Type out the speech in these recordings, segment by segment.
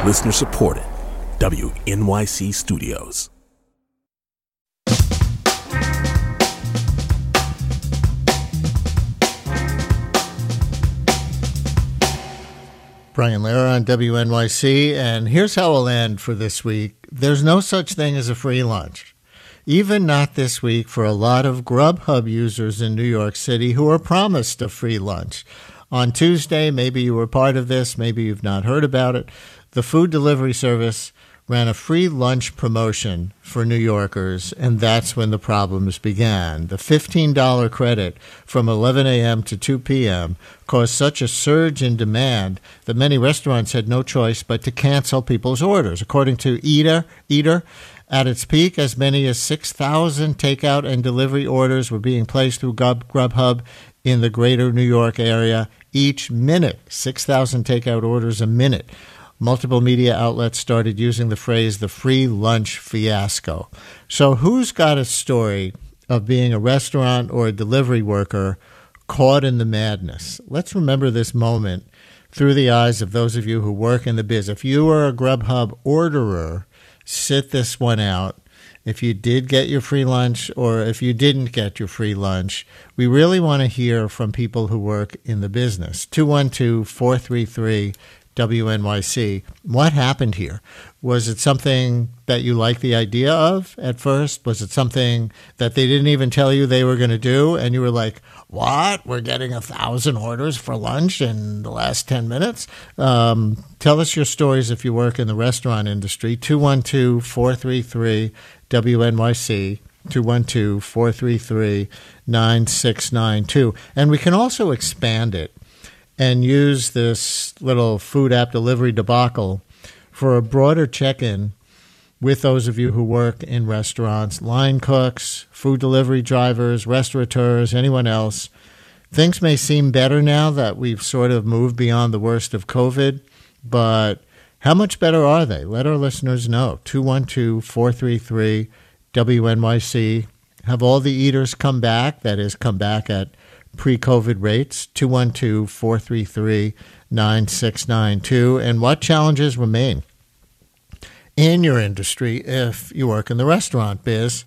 Listener supported. WNYC Studios. Brian Lehrer on WNYC, and here's how we'll end for this week. There's no such thing as a free lunch. Even not this week for a lot of Grubhub users in New York City who are promised a free lunch. On Tuesday, maybe you were part of this, maybe you've not heard about it, the food delivery service ran a free lunch promotion for New Yorkers, and that's when the problems began. The $15 credit from 11 a.m. to 2 p.m. caused such a surge in demand that many restaurants had no choice but to cancel people's orders. According to Eater, at its peak, as many as 6,000 takeout and delivery orders were being placed through Grubhub in the greater New York area each minute. 6,000 takeout orders a minute. Multiple media outlets started using the phrase the free lunch fiasco. So who's got a story of being a restaurant or a delivery worker caught in the madness? Let's remember this moment through the eyes of those of you who work in the biz. If you are a Grubhub orderer, sit this one out. If you did get your free lunch or if you didn't get your free lunch, we really want to hear from people who work in the business. 212-433 WNYC. What happened here? Was it something that you liked the idea of at first? Was it something that they didn't even tell you they were going to do? And you were like, what? We're getting 1,000 orders for lunch in the last 10 minutes? Tell us your stories if you work in the restaurant industry. 212-433 WNYC. 212-433-9692. And we can also expand it and use this little food app delivery debacle for a broader check-in with those of you who work in restaurants, line cooks, food delivery drivers, restaurateurs, anyone else. Things may seem better now that we've sort of moved beyond the worst of COVID, but how much better are they? Let our listeners know. 212-433 WNYC. Have all the eaters come back? That is, come back at pre-COVID rates, 212-433-9692. And what challenges remain in your industry if you work in the restaurant biz?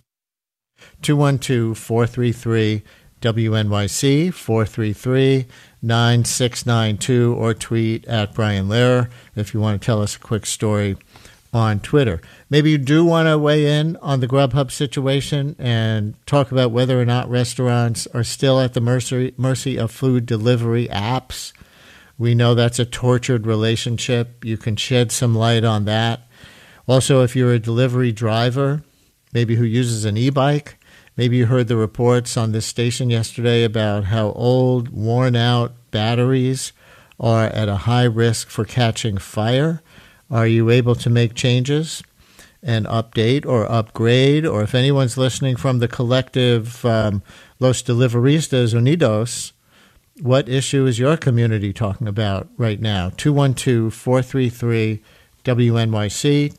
212-433-WNYC, 433-9692, or tweet at Brian Lehrer if you want to tell us a quick story on Twitter. Maybe you do want to weigh in on the Grubhub situation and talk about whether or not restaurants are still at the mercy of food delivery apps. We know that's a tortured relationship. You can shed some light on that. Also, if you're a delivery driver, maybe who uses an e-bike, maybe you heard the reports on this station yesterday about how old, worn-out batteries are at a high risk for catching fire. Are you able to make changes and update or upgrade? Or if anyone's listening from the collective Los Deliveristas Unidos, what issue is your community talking about right now? 212-433 WNYC,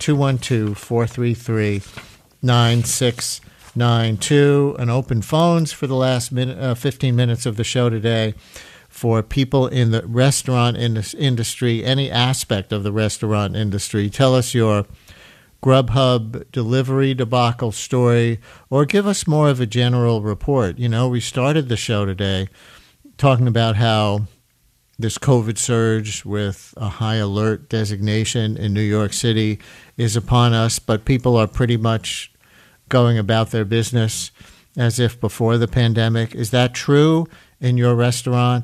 212-433-9692. And open phones for the last 15 minutes of the show today for people in the restaurant industry, any aspect of the restaurant industry. Tell us your Grubhub delivery debacle story, or give us more of a general report. You know, we started the show today talking about how this COVID surge with a high alert designation in New York City is upon us, but people are pretty much going about their business as if before the pandemic. Is that true in your restaurant?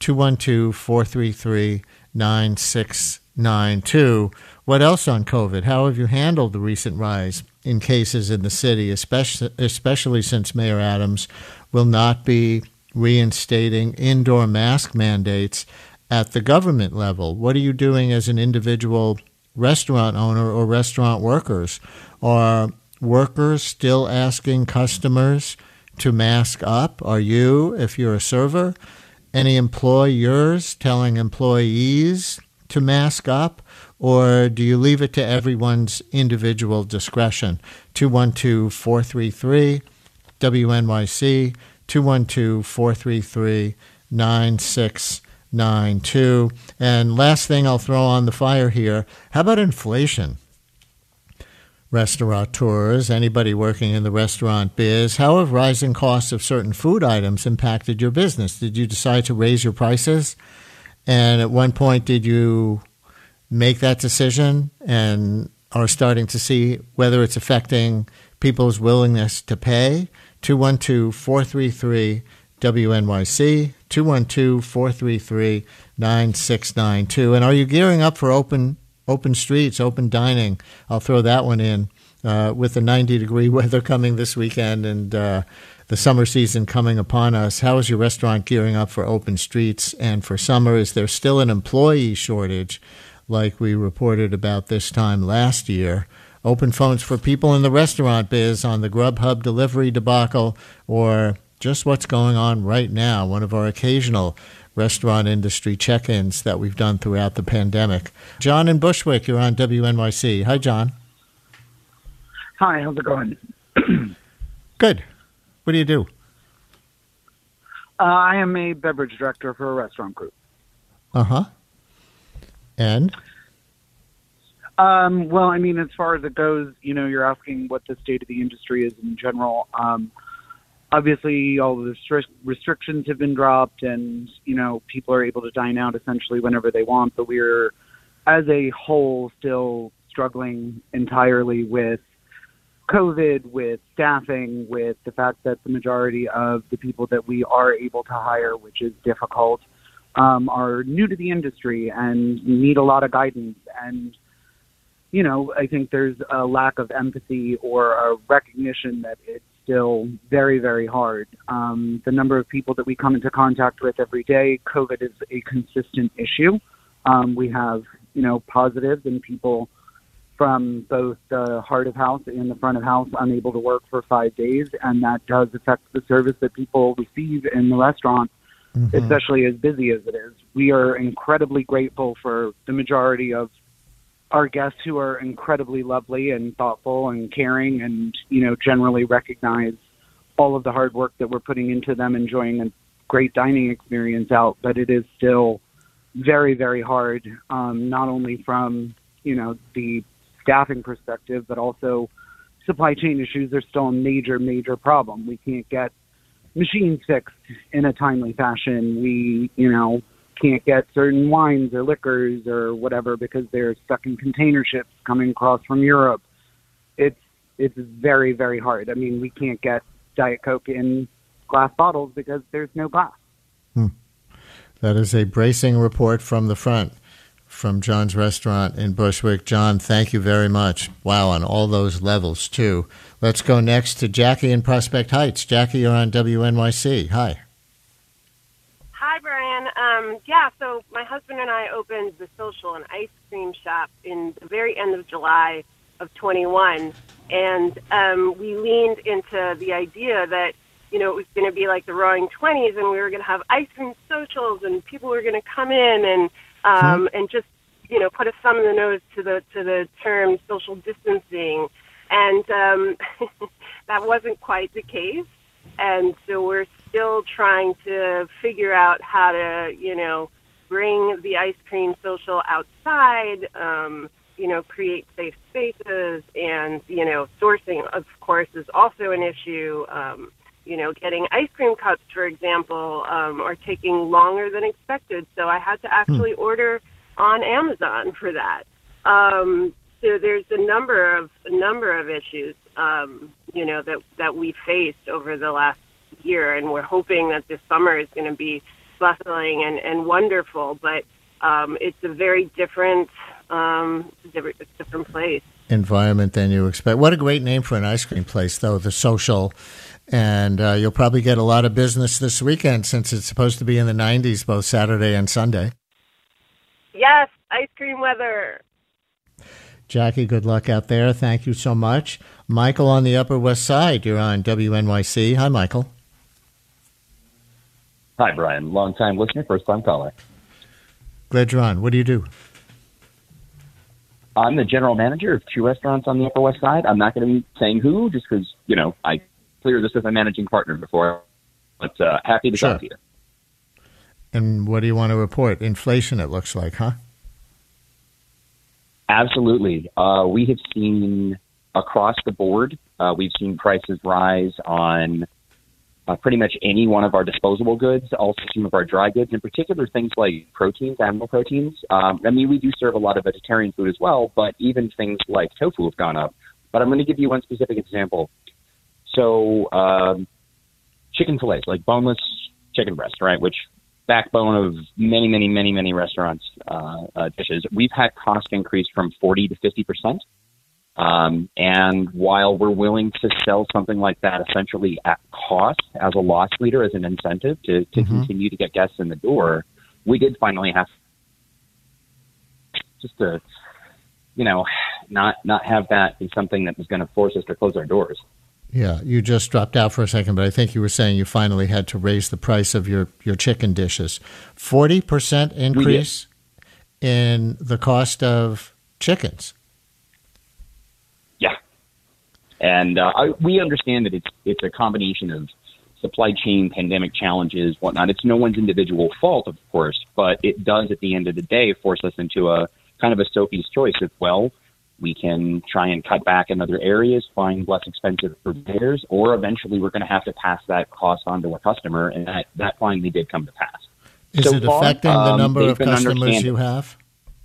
212-433-9692. What else on COVID? How have you handled the recent rise in cases in the city, especially since Mayor Adams will not be reinstating indoor mask mandates at the government level? What are you doing as an individual restaurant owner or restaurant workers? Are workers still asking customers to mask up? Are you, if you're a server, any employers telling employees to mask up? Or do you leave it to everyone's individual discretion? 212-433 WNYC, 212-433-9692. And last thing I'll throw on the fire here, how about inflation? Restaurateurs, anybody working in the restaurant biz, how have rising costs of certain food items impacted your business? Did you decide to raise your prices? And at one point, did you make that decision and are starting to see whether it's affecting people's willingness to pay? 212-433-WNYC, 212-433-9692. And are you gearing up for open streets, open dining? I'll throw that one in with the 90-degree weather coming this weekend and the summer season coming upon us. How is your restaurant gearing up for open streets and for summer? Is there still an employee shortage like we reported about this time last year? Open phones for people in the restaurant biz on the Grubhub delivery debacle or just what's going on right now, one of our occasional restaurant industry check-ins that we've done throughout the pandemic. John in Bushwick, you're on WNYC. Hi, John. Hi, how's it going? Good. What do you do? I am a beverage director for a restaurant group. Uh-huh. And? Well, I mean, as far as it goes, you're asking what the state of the industry is in general. Obviously, all the restrictions have been dropped and, people are able to dine out essentially whenever they want. But we're, as a whole, still struggling entirely with COVID, with staffing, with the fact that the majority of the people that we are able to hire, which is difficult, are new to the industry and need a lot of guidance. And, I think there's a lack of empathy or a recognition that it's still very, very hard. The number of people that we come into contact with every day, COVID is a consistent issue. We have, positives and people from both the heart of house and the front of house unable to work for 5 days, and that does affect the service that people receive in the restaurant, especially as busy as it is. We are incredibly grateful for the majority of our guests who are incredibly lovely and thoughtful and caring and, generally recognize all of the hard work that we're putting into them, enjoying a great dining experience out. But it is still very, very hard, not only from, the staffing perspective, but also supply chain issues are still a major, major problem. We can't get machines fixed in a timely fashion. We, can't get certain wines or liquors or whatever because they're stuck in container ships coming across from Europe. It's very, very hard. I mean, we can't get Diet Coke in glass bottles because there's no glass. That is a bracing report from the front from John's restaurant in Bushwick. John, thank you very much. Wow, on all those levels, too. Let's go next to Jackie in Prospect Heights. Jackie, you're on WNYC. Hi. Hi, Brian. So my husband and I opened the Social, an ice cream shop, in the very end of July of 21. And we leaned into the idea that, it was going to be like the Roaring '20s, and we were going to have ice cream socials, and people were going to come in and just, put a thumb in the nose to the term social distancing. And that wasn't quite the case. And so we're still trying to figure out how to, bring the ice cream social outside, create safe spaces, and, sourcing, of course, is also an issue. Getting ice cream cups, for example, are taking longer than expected. So I had to actually order on Amazon for that. So there's a number of issues, that we faced over the last year, and we're hoping that this summer is going to be bustling and wonderful. But it's a very different place. Environment than you expect. What a great name for an ice cream place, though, the Social. And you'll probably get a lot of business this weekend since it's supposed to be in the 90s both Saturday and Sunday. Yes, ice cream weather. Jackie, good luck out there. Thank you so much. Michael on the Upper West Side, you're on WNYC. Hi, Michael. Hi, Brian. Long-time listener, first-time caller. Glad you're on. What do you do? I'm the general manager of 2 restaurants on the Upper West Side. I'm not going to be saying who just because, I cleared this with my managing partner before. But happy to talk to you. And what do you want to report? Inflation, it looks like, huh? Absolutely. We have seen across the board, we've seen prices rise on pretty much any one of our disposable goods, also some of our dry goods, in particular things like proteins, animal proteins. We do serve a lot of vegetarian food as well, but even things like tofu have gone up. But I'm going to give you one specific example. So chicken fillets, like boneless chicken breast, right, which backbone of many restaurants' dishes. We've had cost increase from 40 to 50%. And while we're willing to sell something like that essentially at cost as a loss leader, as an incentive to continue to get guests in the door, we did finally have just to, not have that be something that was going to force us to close our doors. Yeah, you just dropped out for a second, but I think you were saying you finally had to raise the price of your chicken dishes. 40% increase in the cost of chickens. Yeah. And we understand that it's a combination of supply chain, pandemic challenges, whatnot. It's no one's individual fault, of course, but it does at the end of the day force us into a kind of a Sophie's choice of, well, we can try and cut back in other areas, find less expensive purveyors, or eventually we're going to have to pass that cost on to a customer, and that finally did come to pass. Is it affecting the number of customers you have?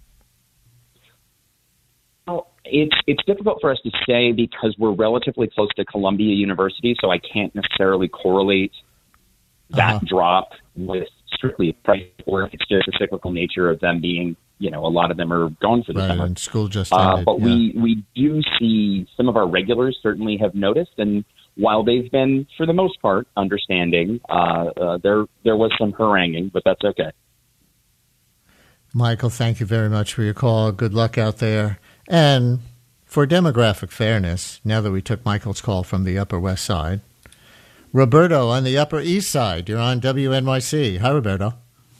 Well, it's difficult for us to say because we're relatively close to Columbia University, so I can't necessarily correlate that drop with strictly price work. It's just the cyclical nature of them being, a lot of them are gone for the summer. And school just ended. But we do see some of our regulars certainly have noticed, and while they've been, for the most part, understanding, there was some haranguing, but that's okay. Michael, thank you very much for your call. Good luck out there. And for demographic fairness, now that we took Michael's call from the Upper West Side, Roberto on the Upper East Side, you're on WNYC. Hi, Roberto.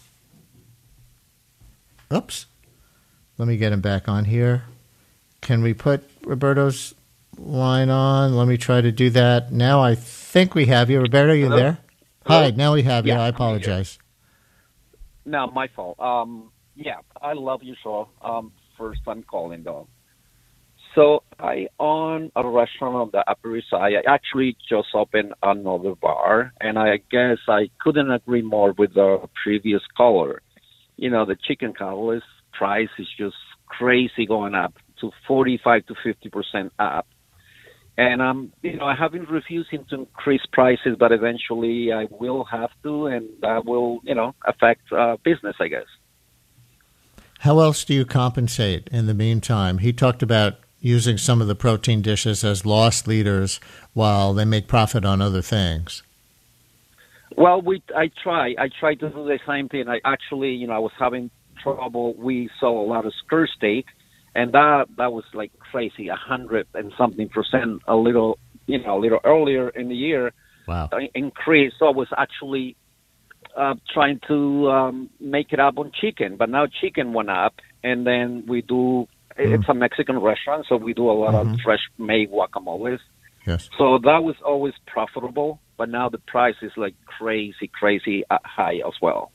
Oops. Let me get him back on here. Can we put Roberto's line on? Let me try to do that. Now I think we have you. Roberto, you there? Hello? Hi, now we have you. Yeah, I apologize. No, my fault. I love your show. First time calling, though. So I own a restaurant on the Upper East Side. I actually just opened another bar, and I guess I couldn't agree more with the previous caller. The chicken cutlet price is just crazy, going up to 45 to 50% up. And I have been refusing to increase prices, but eventually I will have to, and that will, affect business, I guess. How else do you compensate in the meantime? He talked about using some of the protein dishes as loss leaders while they make profit on other things. Well, I try to do the same thing. I actually, I was having trouble. We saw a lot of skirt steak, and that was like crazy, 100 and something percent, a little earlier in the year. Wow. Increase. So I was actually trying to make it up on chicken, but now chicken went up, and then we do. It's a Mexican restaurant, so we do a lot of fresh made guacamoles. Yes. So that was always profitable, but now the price is like crazy high as well.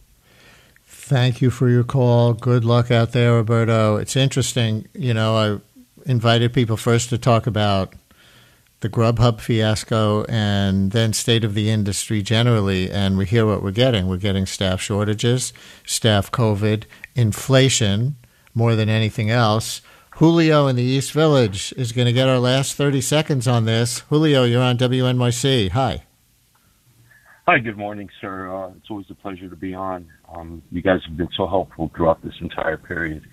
Thank you for your call. Good luck out there, Roberto. It's interesting. I invited people first to talk about the Grubhub fiasco and then state of the industry generally, and we hear what we're getting. We're getting staff shortages, staff COVID, inflation, more than anything else. Julio in the East Village is going to get our last 30 seconds on this. Julio, you're on WNYC. Hi. Hi, good morning, sir. It's always a pleasure to be on. You guys have been so helpful throughout this entire period.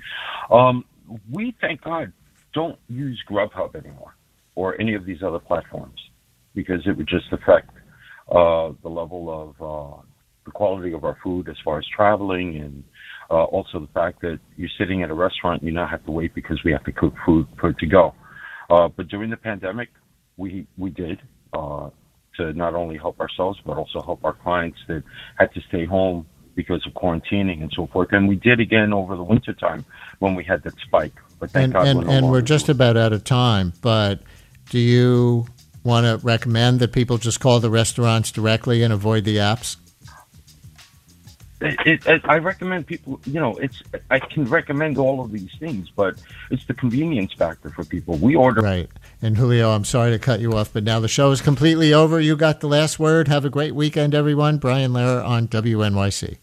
We, thank God, don't use Grubhub anymore or any of these other platforms because it would just affect the level of the quality of our food as far as traveling, and also the fact that you're sitting at a restaurant and you now have to wait because we have to cook food for it to go. But during the pandemic, we did to not only help ourselves but also help our clients that had to stay home because of quarantining and so forth. And we did again over the wintertime when we had that spike. But thank God and we're just about out of time, but do you want to recommend that people just call the restaurants directly and avoid the apps? I recommend people, I can recommend all of these things, but it's the convenience factor for people. We order. Right. And Julio, I'm sorry to cut you off, but now the show is completely over. You got the last word. Have a great weekend, everyone. Brian Lehrer on WNYC.